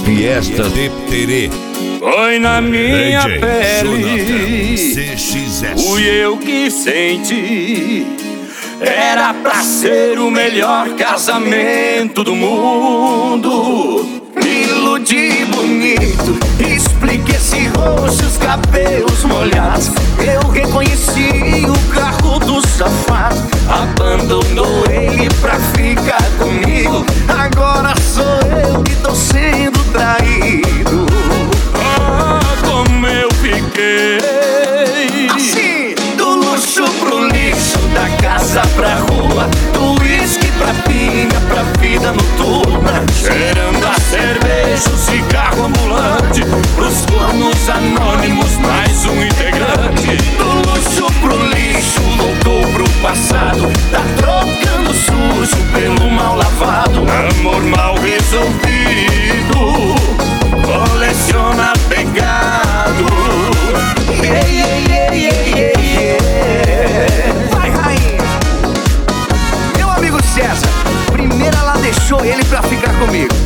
Fiesta de Terê. Foi na minha DJ pele, CXS. fui eu que senti. Era pra ser o melhor casamento do mundo. Me iludi bonito, expliquei esse rosto, os cabelos molhados. Eu reconheci o carro do safado. Abandonou ele pra ficar comigo. Agora sou eu que tô sendo traído. Oh, como eu fiquei assim, do luxo pro lixo, da casa pra rua, do uísque pra pinga, pra vida noturna, cheirando a cerveja, o cigarro ambulante, pros cornos anônimos, mais um integrante. Do luxo pro lixo, voltou pro passado, tá trocando sujo pelo mal lavado. Amor mal resolvido, coleciona pegado. Yeah, yeah, yeah, yeah, yeah. Vai, rainha. Meu amigo César, primeiro ela deixou ele pra ficar comigo.